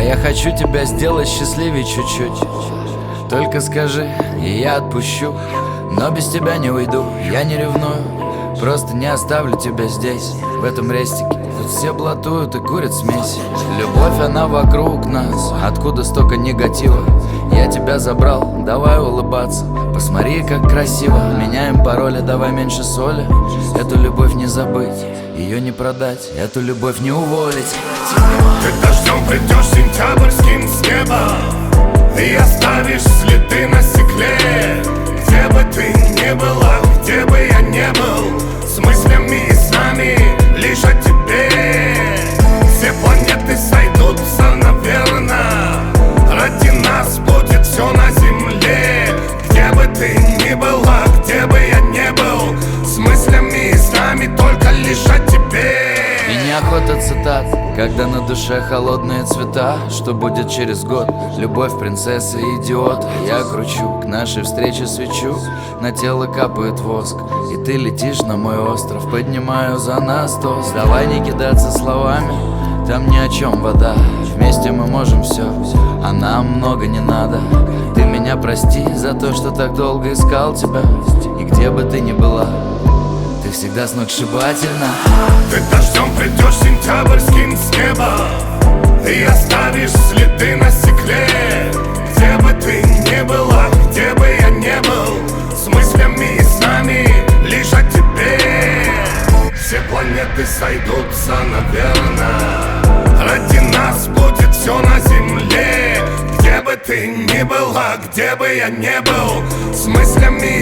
я хочу тебя сделать счастливее чуть-чуть. Только скажи, и я отпущу. Но без тебя не уйду, я не ревную. Просто не оставлю тебя здесь, в этом рестике. Тут все блатуют и курят смесь. Любовь, она вокруг нас, откуда столько негатива. Я тебя забрал, давай улыбаться. Посмотри, как красиво. Меняем пароли, давай меньше соли. Эту любовь не забыть, ее не продать, эту любовь не уволить. Ты дождем придешь сентябрьским с неба и оставишь следы на стекле. Где бы ты ни была, где бы я не был, с мыслями и снами лишь о тебе. Все планеты сойдутся, наверно, ради нас будет все на земле. Где бы ты ни была, где бы я не был, с мыслями и снами только лишь о тебе. И неохота цитат, когда на душе холодные цвета. Что будет через год? Любовь принцессы и идиот. Я кручу к нашей встрече свечу, на тело капает воск, и ты летишь на мой остров. Поднимаю за нас тост. Давай не кидаться словами, там ни о чем вода. Вместе мы можем все, а нам много не надо. Ты меня прости за то, что так долго искал тебя. И где бы ты ни была, ты всегда сногсшибательна. Ты дождем придешь сентябрьским с неба и оставишь следы на стекле. Где бы ты ни была, где бы я не был, с мыслями и снами лишь о тебе. Все планеты сойдутся, наверно, ради нас будет все на земле. Где бы ты ни была, где бы я не был, с мыслями